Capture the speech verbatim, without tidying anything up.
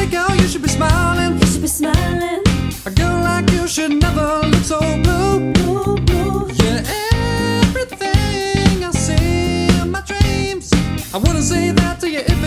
girl, you should be smiling. You should be smiling. A girl like you should never look so blue. Blue, blue. You're everything I see in my dreams. I wouldn't say that to you if